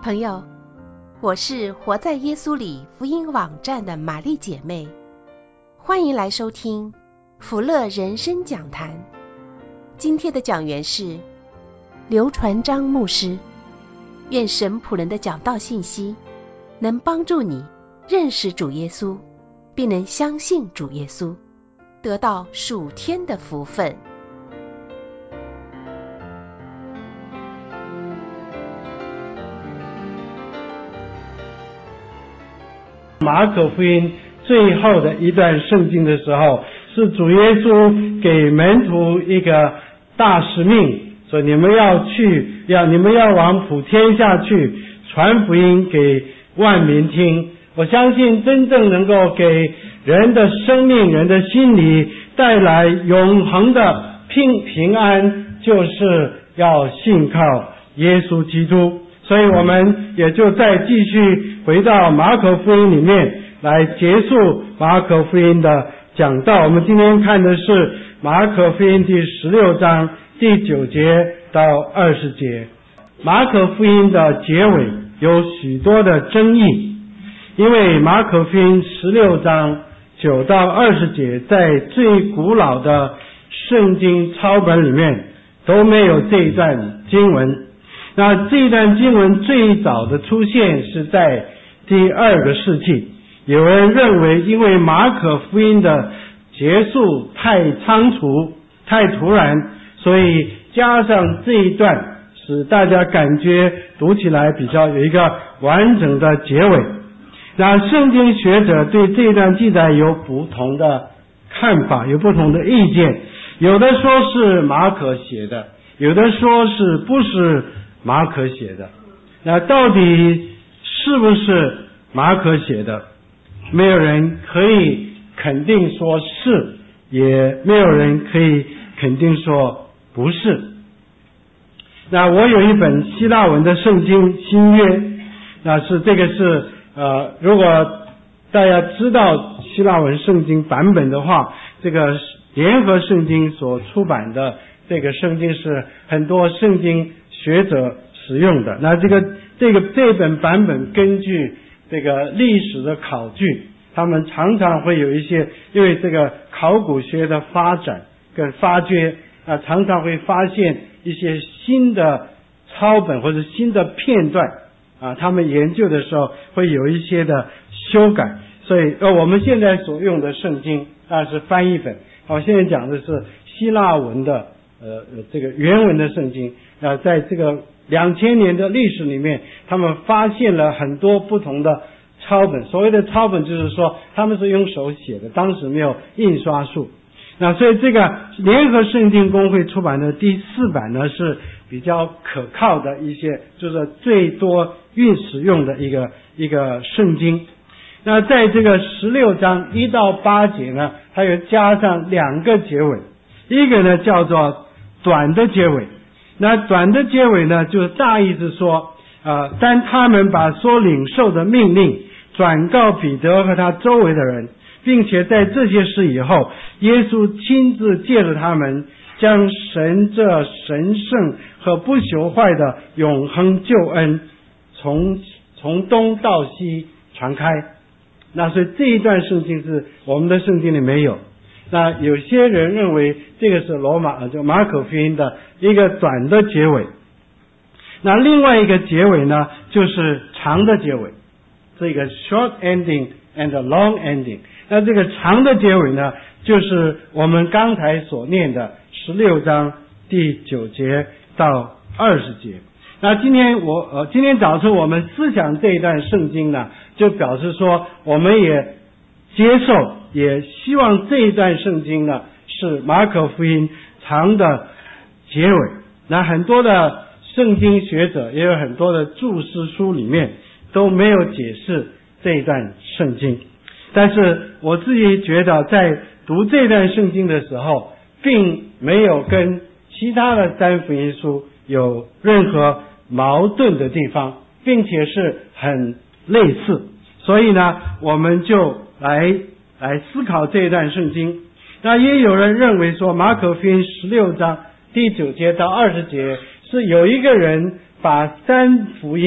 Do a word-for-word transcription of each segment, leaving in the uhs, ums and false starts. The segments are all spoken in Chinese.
朋友，我是活在耶稣里福音网站的玛丽姐妹，欢迎来收听福乐人生讲坛。今天的讲员是刘传章牧师。愿神仆人的讲道信息能帮助你认识主耶稣，并能相信主耶稣，得到属天的福分。 马可福音最后的一段圣经的时候，是主耶稣给门徒一个大使命，说你们要去，要你们要往普天下去，传福音给万民听。我相信真正能够给人的生命、人的心理带来永恒的平平安，就是要信靠耶稣基督。所以我们也就再继续回到马可福音里面来结束马可福音的讲道。我们今天看的是马可福音第十六章第九节到二十节。马可福音的结尾有许多的争议，因为马可福音十六章九到二十节在最古老的圣经抄本里面都没有这一段经文。那这一段经文最早的出现是在第二个世纪，有人认为因为马可福音的结束太仓促太突然，所以加上这一段，使大家感觉读起来比较有一个完整的结尾。那圣经学者对这一段记载有不同的看法，有不同的意见，有的说是马可写的，有的说是不是马可写的。那到底是不是马可写的，没有人可以肯定说是，也没有人可以肯定说不是。那我有一本希腊文的圣经新约，那是这个是呃，如果大家知道希腊文圣经版本的话，这个联合圣经所出版的这个圣经是很多圣经学者使用的。那这个这个这本版本根据这个历史的考据，他们常常会有一些，因为这个考古学的发展跟发掘啊，常常会发现一些新的抄本或者新的片段啊，他们研究的时候会有一些的修改。所以呃，我们现在所用的圣经啊是翻译本，我现在讲的是希腊文的呃这个原文的圣经啊，在这个两千年的历史里面，他们发现了很多不同的抄本。所谓的抄本就是说他们是用手写的，当时没有印刷术。那所以这个联合圣经公会出版的第四版呢，是比较可靠的一些，就是最多运使用的一个一个圣经。那在这个十六章一到八节呢，它又加上两个结尾，一个呢叫做短的结尾。那短的结尾呢，就是大意是说呃，但他们把所领受的命令转告彼得和他周围的人，并且在这些事以后，耶稣亲自借着他们将神这神圣和不朽坏的永恒救恩从从东到西传开。那所以这一段圣经是我们的圣经里没有。那有些人认为这个是罗马就马可福音的一个短的结尾。那另外一个结尾呢，就是长的结尾，这个 short ending and long ending。那这个长的结尾呢，就是我们刚才所念的十六章第九节到二十节。那今天我呃今天早晨我们思想这一段圣经呢，就表示说我们也接受，也希望这一段圣经呢是马可福音长的结尾。那很多的圣经学者也有很多的注释书里面都没有解释这一段圣经，但是我自己觉得在读这段圣经的时候，并没有跟其他的三福音书有任何矛盾的地方，并且是很类似。所以呢，我们就来来思考这一段圣经。那也有人认为说，马可福音十六章第九节到二十节是有一个人把三福音，就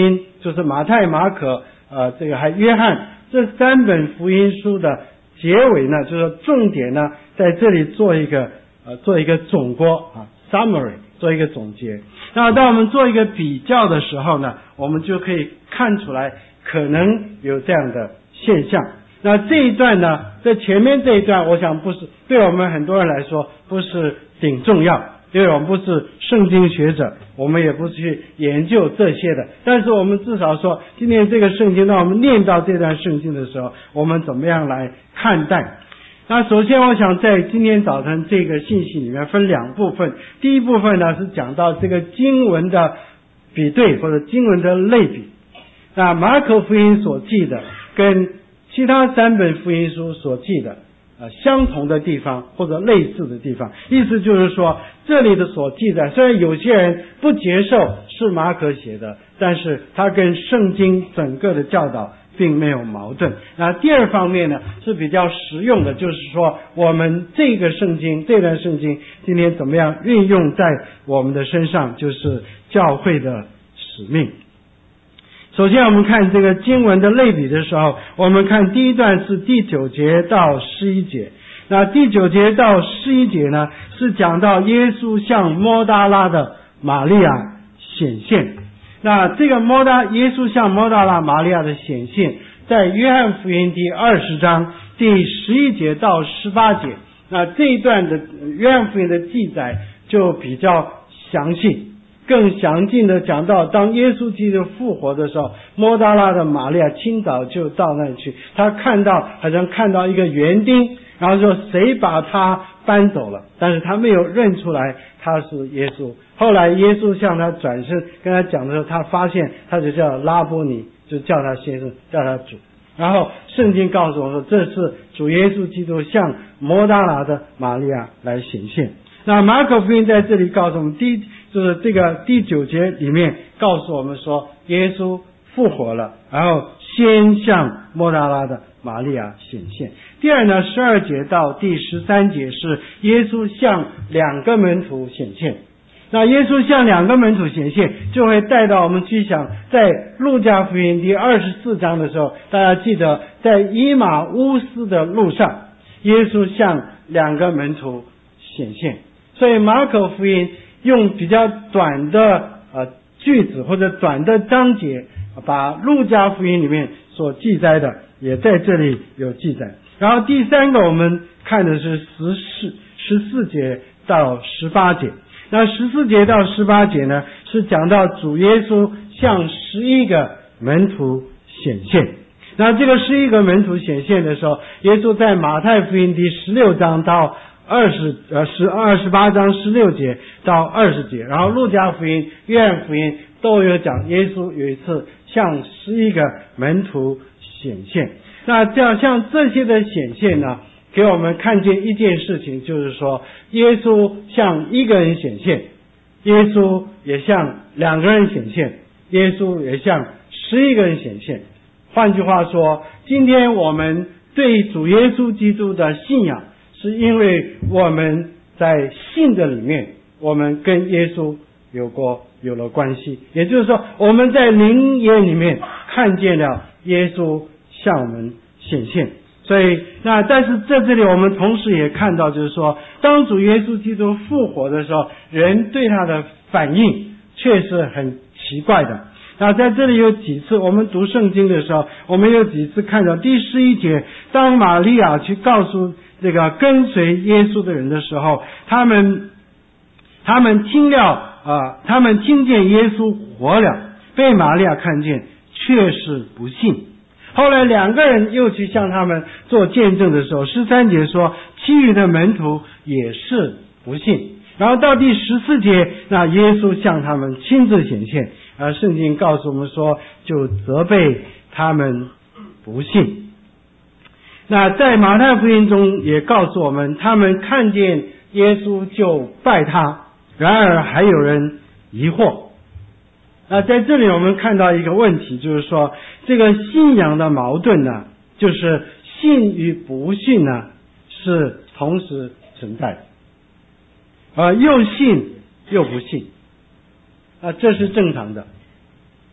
就是马太、马可，呃，这个还约翰这三本福音书的结尾呢，就是重点呢在这里做一个呃做一个总括啊 summary， 做一个总结。那当我们做一个比较的时候呢，我们就可以看出来可能有这样的现象。那这一段呢，在前面这一段，我想不是对我们很多人来说不是顶重要，因为我们不是圣经学者，我们也不是去研究这些的。但是我们至少说，今天这个圣经，当我们念到这段圣经的时候，我们怎么样来看待？那首先我想在今天早晨这个信息里面分两部分，第一部分呢是讲到这个经文的比对或者经文的类比。那马可福音所记的跟其他三本福音书所记的呃相同的地方或者类似的地方，意思就是说这里的所记载，虽然有些人不接受是马可写的，但是它跟圣经整个的教导并没有矛盾。那第二方面呢是比较实用的，就是说我们这个圣经这段圣经今天怎么样运用在我们的身上，就是教会的使命。首先我们看这个经文的类比的时候，我们看第一段是第九节到十一节。那第九节到十一节呢，是讲到耶稣向摩大拉的玛利亚显现。那这个摩大耶稣向摩大拉玛利亚的显现，在约翰福音第二十章第十一节到十八节。那这一段的约翰福音的记载就比较详细，更详尽的讲到，当耶稣基督复活的时候，摩大拉的玛利亚清早就到那里去，他看到好像看到一个园丁，然后说谁把他搬走了，但是他没有认出来他是耶稣。后来耶稣向他转身跟他讲的时候，他发现他就叫拉波尼，就叫他先生，叫他主。然后圣经告诉我说，这是主耶稣基督向摩大拉的玛利亚来显现。那马可福音在这里告诉我们，第一就是这个第九节里面告诉我们说，耶稣复活了，然后先向摩大拉的玛利亚显现。第二呢，十二节到第十三节是耶稣向两个门徒显现。那耶稣向两个门徒显现，就会带到我们去想，在路加福音第二十四章的时候，大家记得在以马乌斯的路上，耶稣向两个门徒显现。所以马可福音用比较短的呃句子或者短的章节，把路加福音里面所记载的也在这里有记载。然后第三个我们看的是十四十四节到十八节。那十四节到十八节呢，是讲到主耶稣向十一个门徒显现。那这个十一个门徒显现的时候，耶稣在马太福音第十六章到二十呃十二十八章十六节到二十节，然后路加福音、约翰福音都有讲耶稣有一次向十一个门徒显现。那这样像这些的显现呢，给我们看见一件事情，就是说耶稣向一个人显现，耶稣也向两个人显现，耶稣也向十一个人显现。换句话说，今天我们对主耶稣基督的信仰，是因为我们在信的里面，我们跟耶稣有过有了关系，也就是说我们在灵眼里面看见了耶稣向我们显现。所以那但是在这里我们同时也看到，就是说当主耶稣基督复活的时候，人对他的反应确实很奇怪的。那在这里有几次我们读圣经的时候，我们有几次看到第十一节，当玛利亚去告诉这个跟随耶稣的人的时候，他们他们听了啊、呃，他们听见耶稣活了，被玛利亚看见，却是不信。后来两个人又去向他们做见证的时候，十三节说其余的门徒也是不信。然后到第十四节，那耶稣向他们亲自显现，而圣经告诉我们说，就责备他们不信。那在马太福音中也告诉我们，他们看见耶稣就拜他，然而还有人疑惑。那在这里我们看到一个问题，就是说这个信仰的矛盾呢，就是信与不信呢是同时存在的，呃，又信又不信，啊，这是正常的。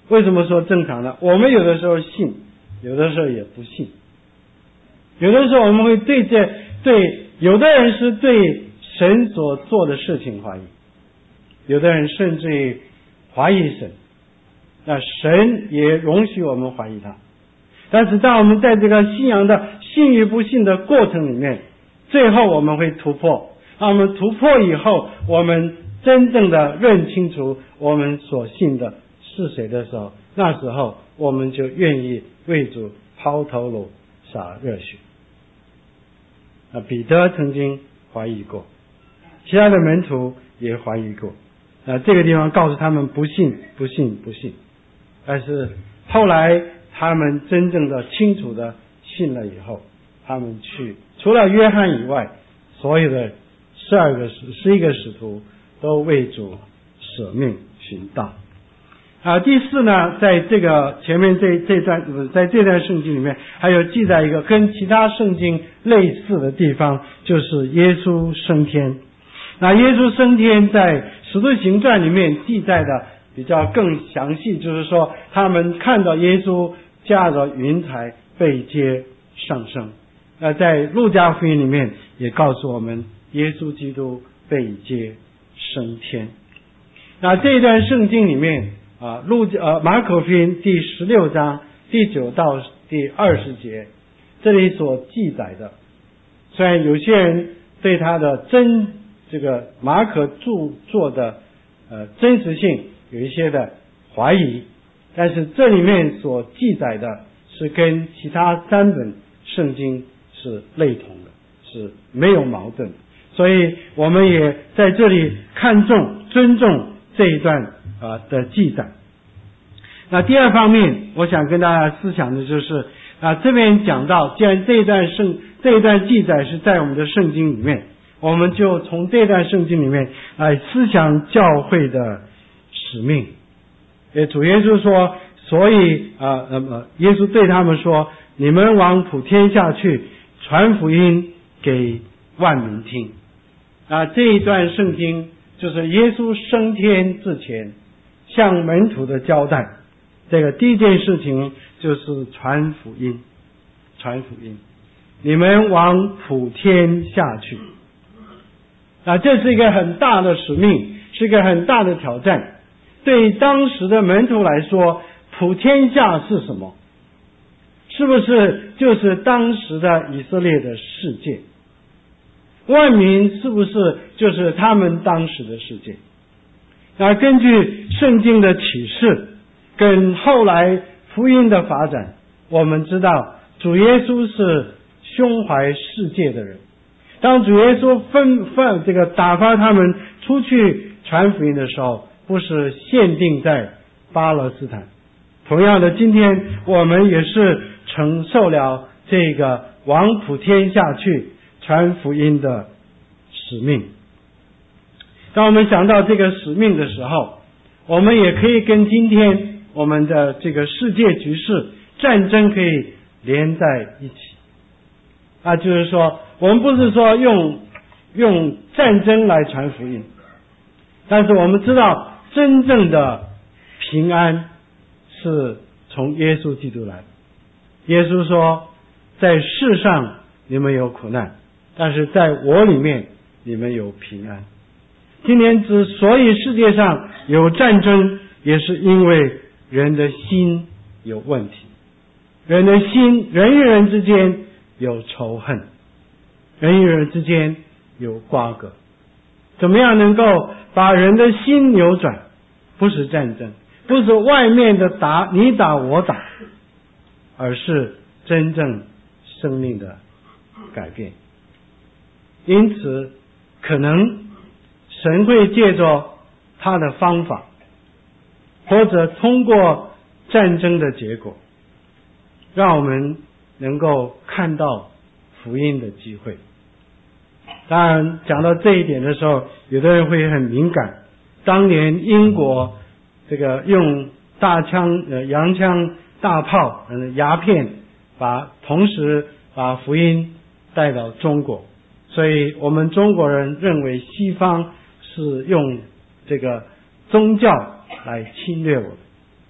为什么说正常呢？我们有的时候信，有的时候也不信。有的时候我们会对这对有的人是对神所做的事情怀疑，有的人甚至于怀疑神，那神也容许我们怀疑他。但是当我们在这个信仰的信与不信的过程里面，最后我们会突破。当我们突破以后，我们真正的认清楚我们所信的是谁的时候，那时候我们就愿意为主抛头颅洒热血。啊，彼得曾经怀疑过，其他的门徒也怀疑过。啊，这个地方告诉他们不信，不信，不信。但是后来他们真正的清楚的信了以后，他们去除了约翰以外，所有的十二个使十一个使徒都为主舍命殉道。啊，第四呢，在这个前面这这段，在这段圣经里面，还有记载一个跟其他圣经类似的地方，就是耶稣升天。那耶稣升天在使徒行传里面记载的比较更详细，就是说他们看到耶稣驾着云彩被接上升。那在路加福音里面也告诉我们，耶稣基督被接升天。那这一段圣经里面啊，路呃马可福音第十六章第九到第二十节，这里所记载的，虽然有些人对他的真这个马可著作的呃真实性有一些的怀疑，但是这里面所记载的是跟其他三本圣经是类同的，是没有矛盾，所以我们也在这里看重尊重这一段啊的记载。那第二方面我想跟大家思想的就是啊，这边讲到既然这一段圣这一段记载是在我们的圣经里面，我们就从这段圣经里面来思想教会的使命。也主耶稣说，所以啊那么耶稣对他们说，你们往普天下去，传福音给万民听。啊，这一段圣经就是耶稣升天之前向门徒的交代。这个第一件事情就是传福音，传福音，你们往普天下去。啊，这是一个很大的使命，是一个很大的挑战。对当时的门徒来说，普天下是什么？是不是就是当时的以色列的世界？万民是不是就是他们当时的世界？那根据圣经的启示跟后来福音的发展，我们知道主耶稣是胸怀世界的人。当主耶稣分分这个打发他们出去传福音的时候，不是限定在巴勒斯坦。同样的，今天我们也是承受了这个往普天下去传福音的使命。当我们想到这个使命的时候，我们也可以跟今天我们的这个世界局势战争可以连在一起。啊，就是说我们不是说用用战争来传福音，但是我们知道真正的平安是从耶稣基督来的。耶稣说，在世上你们有苦难，但是在我里面你们有平安。今天之所以世界上有战争，也是因为人的心有问题，人的心，人与人之间有仇恨，人与人之间有瓜葛。怎么样能够把人的心扭转？不是战争，不是外面的打你打我打，而是真正生命的改变。因此可能神会借着他的方法，或者通过战争的结果，让我们能够看到福音的机会。当然讲到这一点的时候，有的人会很敏感。当年英国这个用大枪呃洋枪大炮呃鸦片把同时把福音带到中国，所以我们中国人认为西方是用这个宗教来侵略我们。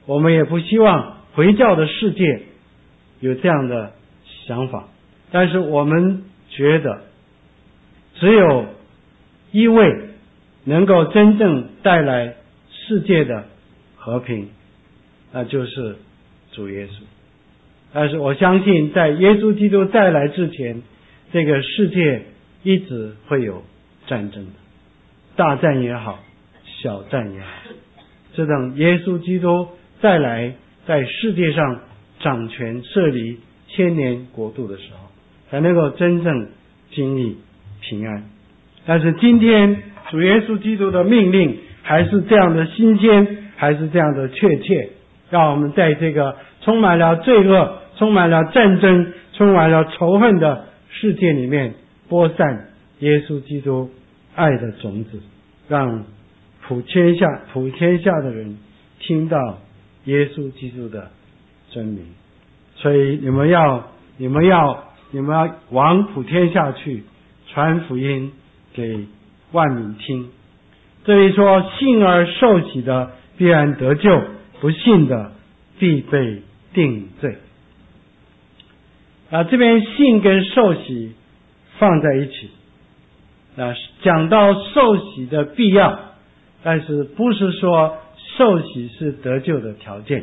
我们也不希望回教的世界有这样的想法，但是我们觉得只有一位能够真正带来世界的和平，那就是主耶稣。但是我相信在耶稣基督再来之前，这个世界一直会有战争的，大战也好，小战也好，直等耶稣基督再来在世界上掌权设立千年国度的时候，才能够真正经历平安。但是今天主耶稣基督的命令还是这样的新鲜，还是这样的确切，让我们在这个充满了罪恶、充满了战争、充满了仇恨的世界里面播散耶稣基督爱的种子，让普天下普天下的人听到耶稣基督的真名。所以你们要你们要你们要往普天下去，传福音给万民听。这里说信而受洗的必然得救，不信的必被定罪。啊，这边信跟受洗放在一起，啊，讲到受洗的必要，但是不是说受洗是得救的条件。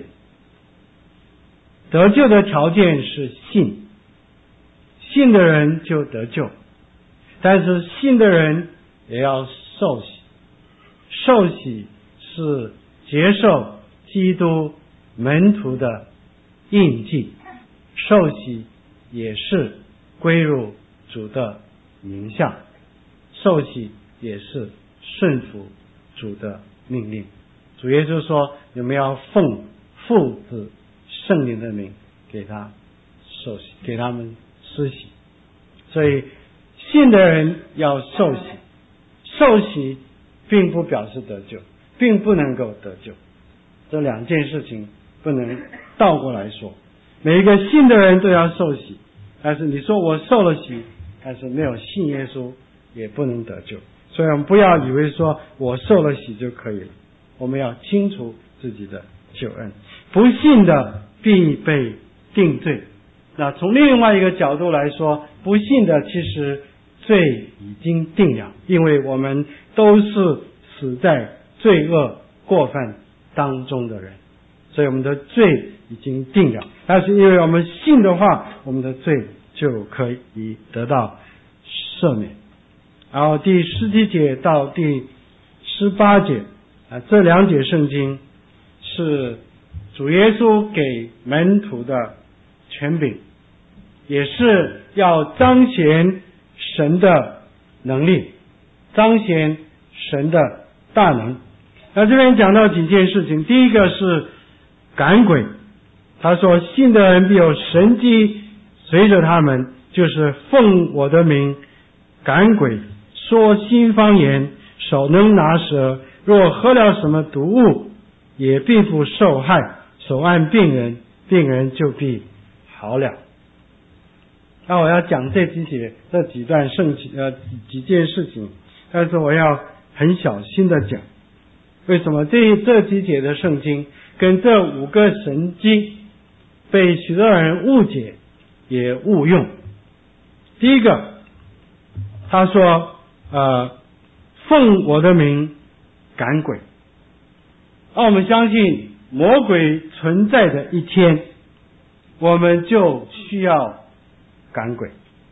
得救的条件是信，信的人就得救，但是信的人也要受洗。受洗是接受基督门徒的印记，受洗也是归入主的名下，受洗也是顺服主的命令。主耶稣说，你们要奉父子圣灵的名给他受洗，给他们施洗。所以信的人要受洗，受洗并不表示得救，并不能够得救，这两件事情不能倒过来说。每一个信的人都要受洗，但是你说我受了洗，但是没有信耶稣，也不能得救。所以我们不要以为说我受了洗就可以了，我们要清楚自己的救恩。不信的必被定罪。那从另外一个角度来说，不信的其实罪已经定了，因为我们都是死在罪恶过犯当中的人，所以我们的罪已经定了。但是因为我们信的话，我们的罪就可以得到赦免。然后第十七节到第十八节啊，这两节圣经是主耶稣给门徒的权柄，也是要彰显神的能力，彰显神的大能。那这边讲到几件事情，第一个是赶鬼，他说信的人必有神迹随着他们，就是奉我的名赶鬼，说新方言，手能拿蛇，若喝了什么毒物也并不受害，手按病人，病人就必好了。那我要讲这几节这几段圣经呃几件事情，但是我要很小心的讲，为什么这这几节的圣经跟这五个神迹被许多人误解也误用。第一个，他说呃奉我的名赶鬼。那我们相信魔鬼存在的一天，我们就需要赶鬼。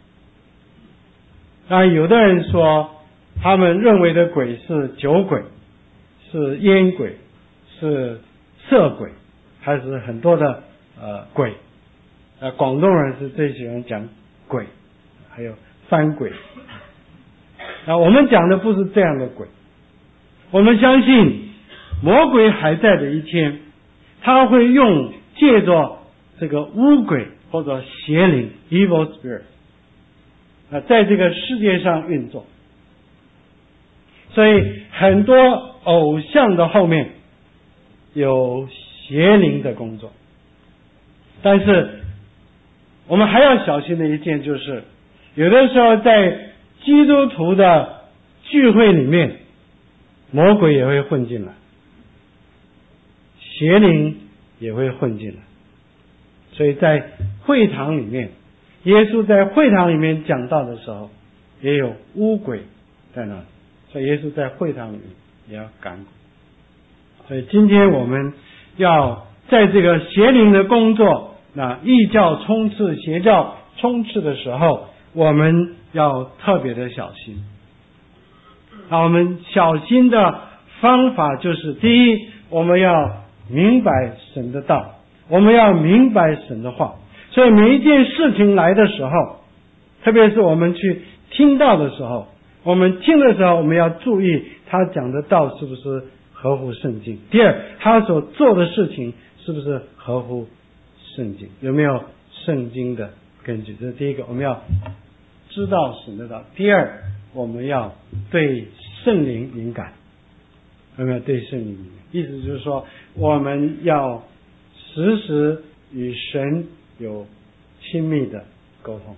那有的人说他们认为的鬼是酒鬼，是烟鬼，是色鬼，还是很多的呃鬼。呃，广东人是最喜欢讲鬼，还有翻鬼。那我们讲的不是这样的鬼，我们相信魔鬼还在的一天，他会用借着这个污鬼或者邪灵 evil spirit 啊，在这个世界上运作。所以很多偶像的后面有邪灵的工作。但是我们还要小心的一件就是，有的时候在基督徒的聚会里面，魔鬼也会混进来，邪灵也会混进来。所以在会堂里面，耶稣在会堂里面讲道的时候，也有污鬼在那里，所以耶稣在会堂里面也要赶鬼。所以今天我们要在这个邪灵的工作，那异教冲刺、邪教冲刺的时候，我们要特别的小心。那我们小心的方法就是：第一，我们要明白神的道，我们要明白神的话。所以每一件事情来的时候，特别是我们去听到的时候，我们听的时候，我们要注意他讲的道是不是合乎圣经。第二，他所做的事情是不是合乎圣经，有没有圣经的根据。这是第一个，我们要知道神的道。第二，我们要对圣灵敏感，有没有对圣灵敏感？意思就是说，我们要时时与神有亲密的沟通，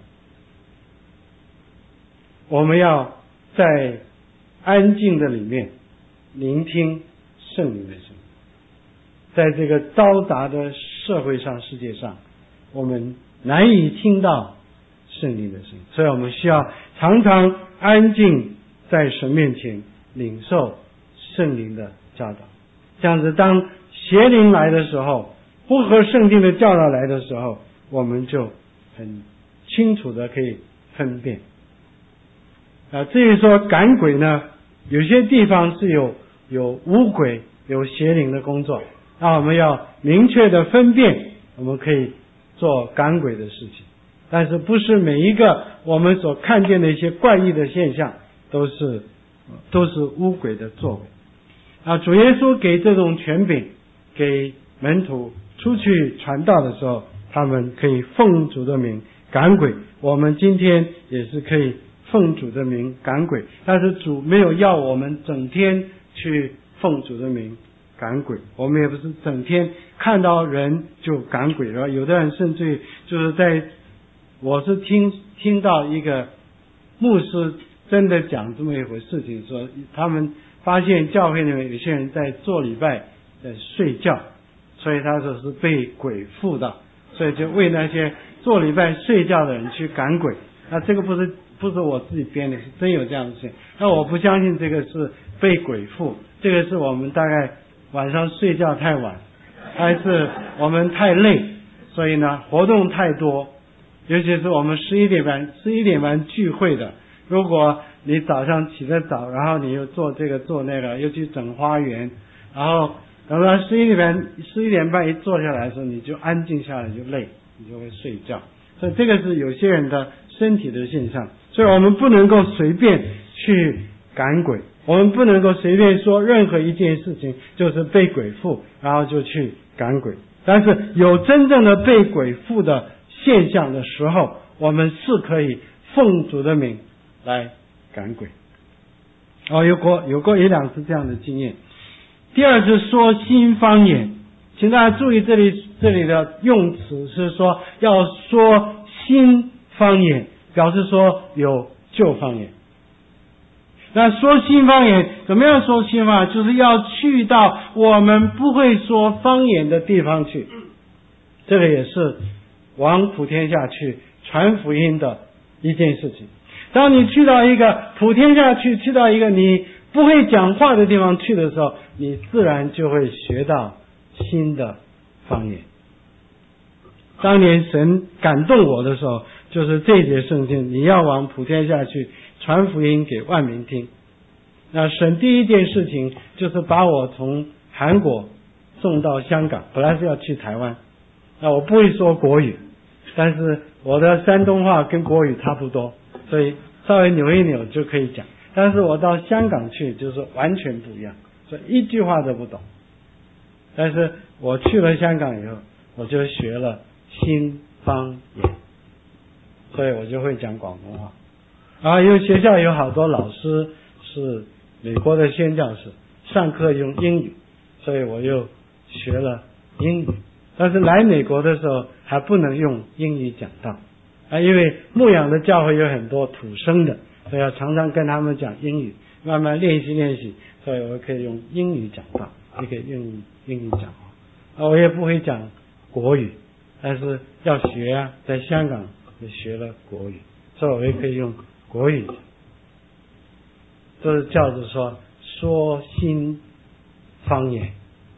我们要在安静的里面聆听圣灵的声音。在这个嘈杂的社会上、世界上，我们难以听到圣灵的声音，所以我们需要常常安静在神面前领受圣灵的教导。这样子，当邪灵来的时候，不合圣经的教导来的时候，我们就很清楚的可以分辨。啊，至于说赶鬼呢，有些地方是有有污鬼、有邪灵的工作，那我们要明确的分辨，我们可以做赶鬼的事情。但是不是每一个我们所看见的一些怪异的现象都是都是污鬼的作为。啊，主耶稣给这种权柄给门徒出去传道的时候，他们可以奉主的名赶鬼。我们今天也是可以奉主的名赶鬼，但是主没有要我们整天去奉主的名赶鬼，我们也不是整天看到人就赶鬼。然后有的人甚至就是在，我是听听到一个牧师真的讲这么一回事情，说他们发现教会里面有些人在做礼拜在睡觉，所以他说是被鬼附的，所以就为那些做礼拜睡觉的人去赶鬼。那这个不是不是我自己编的，是真有这样的事情。那我不相信这个是被鬼附，这个是我们大概晚上睡觉太晚，还是我们太累，所以呢活动太多，尤其是我们十一点半十一点半聚会的，如果你早上起得早，然后你又做这个做那个，又去整花园，然后等到十一点半十一点半一坐下来的时候，你就安静下来就累，你就会睡觉。所以这个是有些人的身体的现象，所以我们不能够随便去赶鬼，我们不能够随便说任何一件事情就是被鬼附，然后就去赶鬼。但是有真正的被鬼附的现象的时候，我们是可以奉主的名来赶鬼。哦，有过有过一两次这样的经验。第二是说新方言，请大家注意这里这里的用词是说要说新方言，表示说有旧方言。那说新方言，怎么样说新方言？就是要去到我们不会说方言的地方去。这个也是往普天下去传福音的一件事情。当你去到一个普天下去，去到一个你不会讲话的地方去的时候，你自然就会学到新的方言。当年神感动我的时候，就是这节圣经，你要往普天下去传福音给万民听。那神第一件事情就是把我从韩国送到香港，本来是要去台湾。那我不会说国语，但是我的山东话跟国语差不多，所以稍微扭一扭就可以讲。但是我到香港去就是完全不一样，所以一句话都不懂。但是我去了香港以后，我就学了新方言，所以我就会讲广东话。然后因为学校有好多老师是美国的宣教士，上课用英语，所以我又学了英语。但是来美国的时候还不能用英语讲道啊，因为牧养的教会有很多土生的，所以要常常跟他们讲英语，慢慢练习练习，所以我可以用英语讲道，也可以用英语讲话。 我也不会讲国语，但是要学啊，在香港也学了国语，所以我也可以用国语，这是叫做说说新方言，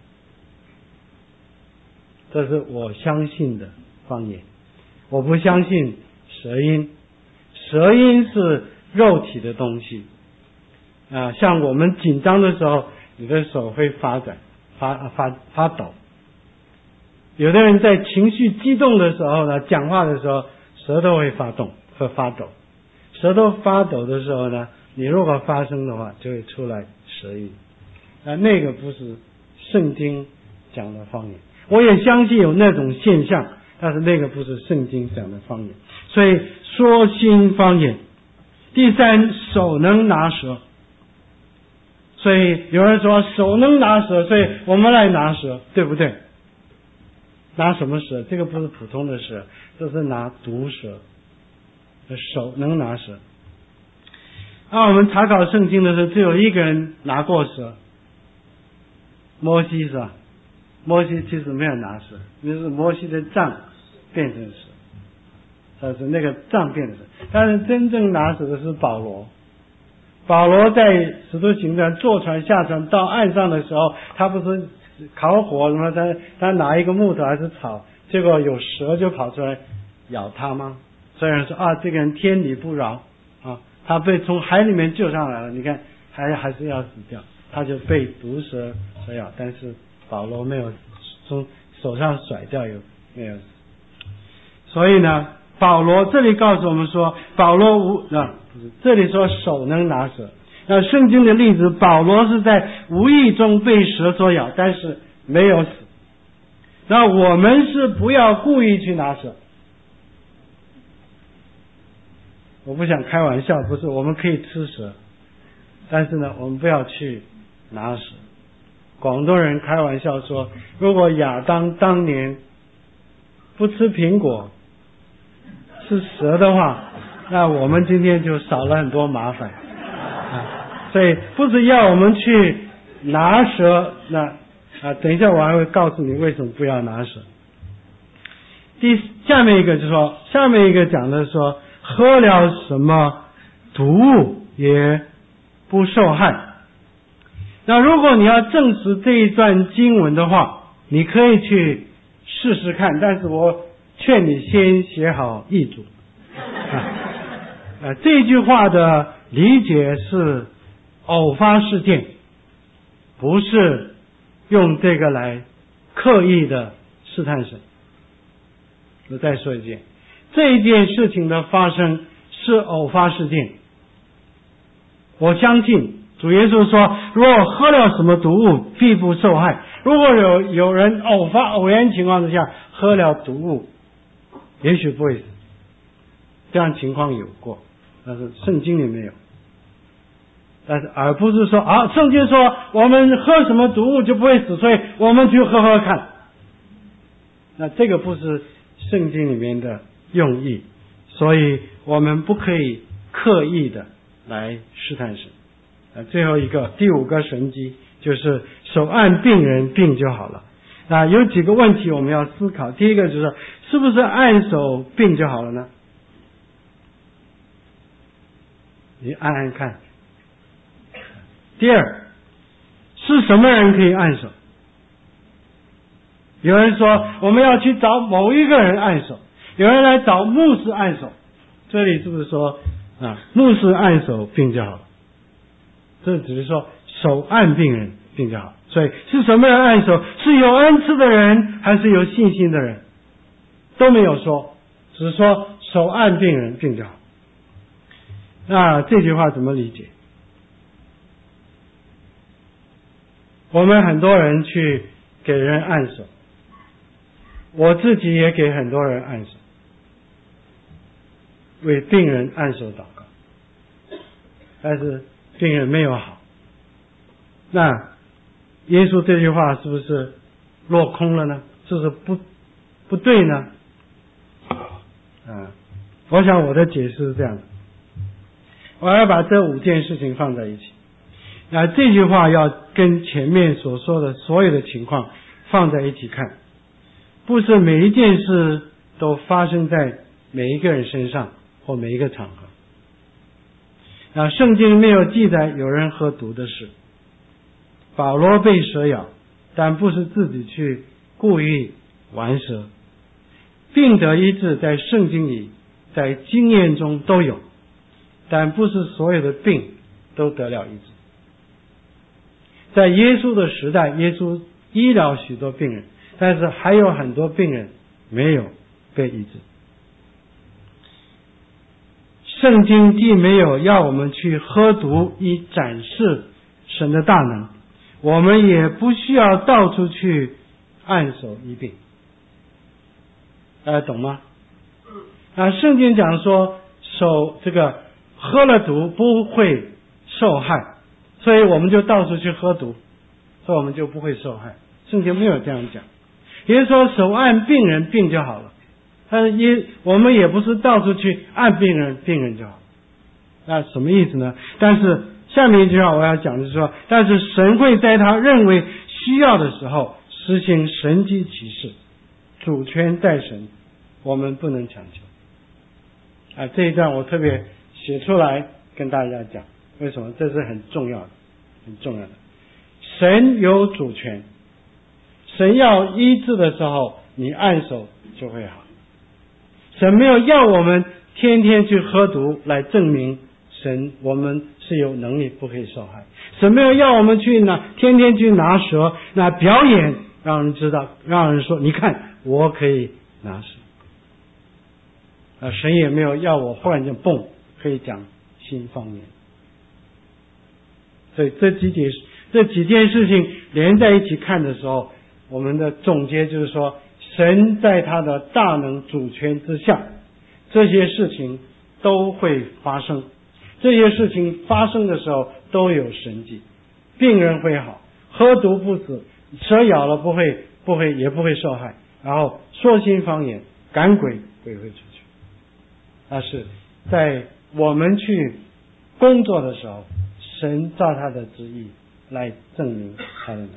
这是我相信的方言。我不相信舌音，舌音是肉体的东西啊，像我们紧张的时候，你的手会发展发发发抖。有的人在情绪激动的时候呢，讲话的时候舌头会发动会发抖，舌头发抖的时候呢，你如果发声的话就会出来舌音，那那个不是圣经讲的方言。我也相信有那种现象，但是那个不是圣经讲的方言。所以说新方言。第三，手能拿蛇。所以有人说手能拿蛇，所以我们来拿蛇，对不对？拿什么蛇？这个不是普通的蛇，这是拿毒蛇。手能拿蛇。啊，我们查考圣经的时候，只有一个人拿过蛇，摩西是吧？摩西其实没有拿蛇，那是摩西的杖变成蛇，但是那个杖变成蛇。但是真正拿蛇的是保罗。保罗在使徒行传坐船下船到岸上的时候，他不是烤火什么，他他拿一个木头还是草，结果有蛇就跑出来咬他吗？虽然说啊，这个人天理不饶啊，他被从海里面救上来了，你看还还是要死掉，他就被毒蛇所咬，但是保罗没有从手上甩掉，有没有死？所以呢，保罗这里告诉我们说，保罗无啊，不是这里说手能拿蛇。那圣经的例子，保罗是在无意中被蛇所咬，但是没有死。那我们是不要故意去拿蛇。我不想开玩笑，不是，我们可以吃蛇，但是呢，我们不要去拿蛇。广东人开玩笑说，如果亚当当年不吃苹果吃蛇的话，那我们今天就少了很多麻烦啊。所以不是要我们去拿蛇，那啊，等一下我还会告诉你为什么不要拿蛇。第下面一个就说，下面一个讲的说，喝了什么毒物也不受害。那如果你要证实这一段经文的话，你可以去试试看，但是我劝你先写好译注。啊，呃，这句话的理解是偶发事件，不是用这个来刻意的试探神。我再说一遍，这一件事情的发生是偶发事件。我相信主耶稣说，如果喝了什么毒物必不受害。如果有有人偶发偶然情况之下喝了毒物，也许不会死，这样情况有过，但是圣经里没有。但是而不是说啊，圣经说我们喝什么毒物就不会死，所以我们去喝喝看。那这个不是圣经里面的用意，所以我们不可以刻意的来试探神。啊，最后一个第五个神迹就是手按病人病就好了。那有几个问题我们要思考。第一个就是是不是按手病就好了呢？你按按看。第二，是什么人可以按手？有人说我们要去找某一个人按手，有人来找牧师按手，这里是不是说啊，牧师按手病就好了？这只是说手按病人病就好。所以是什么人按手？是有恩赐的人还是有信心的人？都没有说，只是说手按病人病就好。那这句话怎么理解？我们很多人去给人按手，我自己也给很多人按手，为病人按手祷告，但是病人没有好。那耶稣这句话是不是落空了呢？是不是不不对呢？啊，我想我的解释是这样的，我要把这五件事情放在一起。那这句话要跟前面所说的所有的情况放在一起看，不是每一件事都发生在每一个人身上或每一个场合。啊，圣经没有记载有人喝毒的事。保罗被蛇咬，但不是自己去故意玩蛇。病得医治在圣经里在经验中都有，但不是所有的病都得了医治。在耶稣的时代，耶稣医疗许多病人，但是还有很多病人没有被医治。圣经既没有要我们去喝毒以展示神的大能，我们也不需要到处去按手医病。大家懂吗？啊，圣经讲说手这个喝了毒不会受害，所以我们就到处去喝毒，所以我们就不会受害。圣经没有这样讲，也就是说手按病人病就好了，但是也我们也不是到处去按病人病人就好。那什么意思呢？但是下面一句话我要讲的是说，但是神会在他认为需要的时候实行神迹奇事，主权在神，我们不能强求。啊，这一段我特别写出来跟大家讲，为什么？这是很重要的，很重要的。神有主权，神要医治的时候，你按手就会好。神没有要我们天天去喝毒来证明神我们是有能力不可以受害。神没有要我们去拿天天去拿蛇那表演，让人知道，让人说你看我可以拿蛇。啊，神也没有要我忽然间蹦可以讲新方言。所以这几件这几件事情连在一起看的时候，我们的总结就是说，神在他的大能主权之下，这些事情都会发生。这些事情发生的时候都有神迹，病人会好，喝毒不死，蛇咬了不会不会也不会受害，然后说新方言，赶鬼鬼会出去。但是在我们去工作的时候，神照他的旨意来证明他的能力。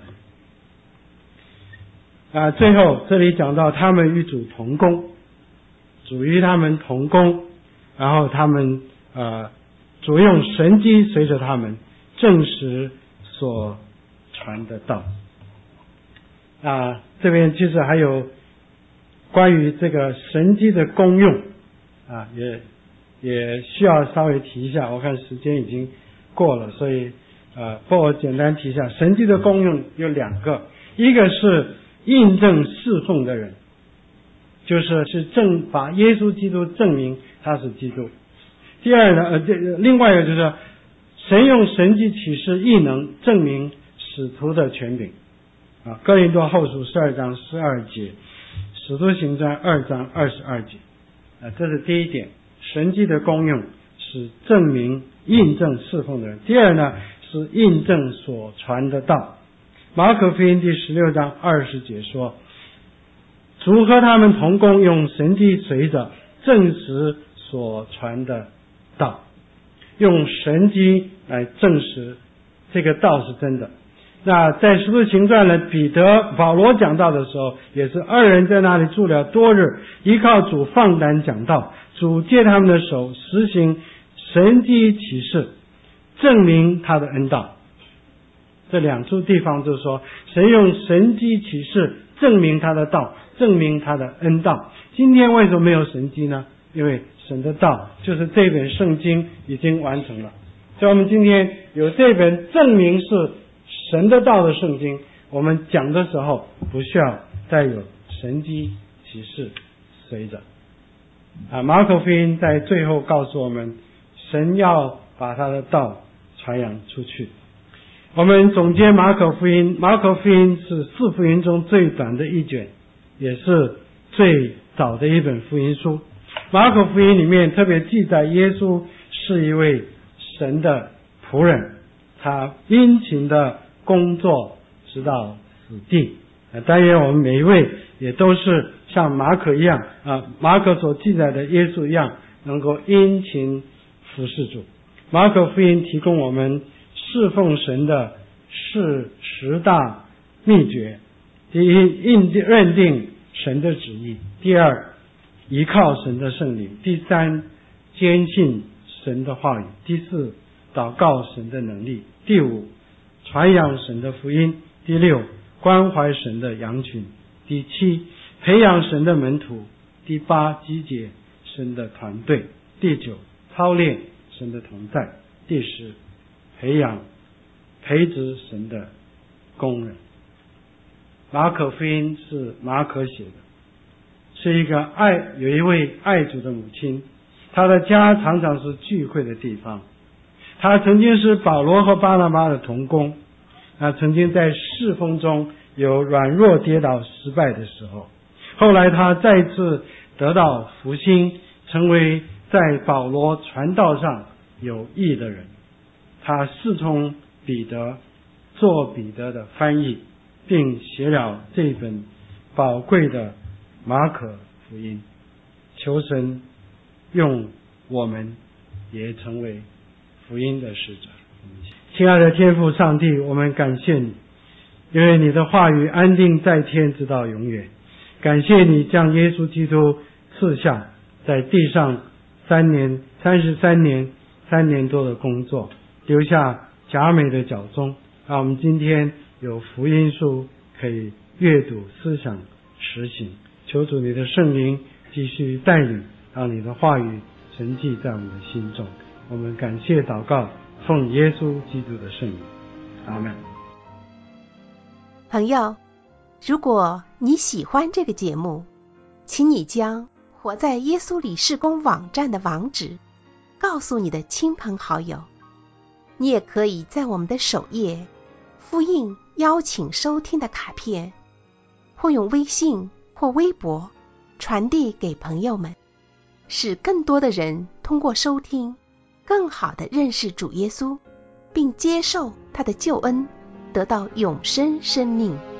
啊，最后这里讲到他们与主同工，主与他们同工，然后他们呃主用神迹随着他们证实所传的道。啊，这边其实还有关于这个神迹的功用啊，也也需要稍微提一下。我看时间已经过了，所以呃，帮我简单提一下。神迹的功用有两个，一个是印证侍奉的人，就是是证把耶稣基督证明他是基督。第二呢，呃，这另外一个就是神用神迹启示异能证明使徒的权柄。啊，哥林多后书十二章十二节，使徒行传二章二十二节。啊，这是第一点，神迹的功用是证明印证侍奉的人。第二呢，是印证所传的道。马可福音第十六章二十节说，主和他们同工，用神迹随着证实所传的道，用神迹来证实这个道是真的。那在使徒行传呢，彼得保罗讲道的时候，也是二人在那里住了多日，依靠主放胆讲道，主借他们的手实行神迹奇事，证明他的恩道。这两处地方就是说，神用神迹奇事证明他的道，证明他的恩道。今天为什么没有神迹呢？因为神的道就是这本圣经已经完成了，所以我们今天有这本证明是神的道的圣经，我们讲的时候不需要再有神迹奇事随着。啊，马可福音在最后告诉我们，神要把他的道传扬出去。我们总结马可福音，马可福音是四福音中最短的一卷，也是最早的一本福音书。马可福音里面特别记载耶稣是一位神的仆人，他殷勤的工作直到死地。但愿我们每一位也都是像马可一样啊，马可所记载的耶稣一样，能够殷勤服侍主。马可福音提供我们侍奉神的是十大秘诀， 第一，认认定神的旨意；第二，依靠神的圣灵；第三，坚信神的话语；第四，祷告神的能力；第五，传扬神的福音；第六，关怀神的羊群；第七，培养神的门徒；第八，集结神的团队；第九，操练神的同在；第十，培养培植神的工人。马可福音是马可写的，是一个爱有一位爱主的母亲，她的家常常是聚会的地方。她曾经是保罗和巴拿巴的同工，她曾经在侍奉中有软弱跌倒失败的时候，后来她再次得到复兴，成为在保罗传道上有益的人。她侍从彼得，做彼得的翻译，并写了这本宝贵的马可福音。求神用我们也成为福音的使者。亲爱的天父上帝，我们感谢你，因为你的话语安定在天直到永远。感谢你将耶稣基督赐下，在地上三年三十三年三年多的工作，留下佳美的脚踪，让我们今天有福音书可以阅读、思想、实行。求主你的圣灵继续带领，让你的话语沉寂在我们的心中。我们感谢祷告，奉耶稣基督的圣名，阿们。 朋友，如果你喜欢这个节目，请你将活在耶稣里事工网站的网址告诉你的亲朋好友。你也可以在我们的首页复印邀请收听的卡片，或用微信或微博传递给朋友们，使更多的人通过收听更好地认识主耶稣，并接受他的救恩，得到永生生命。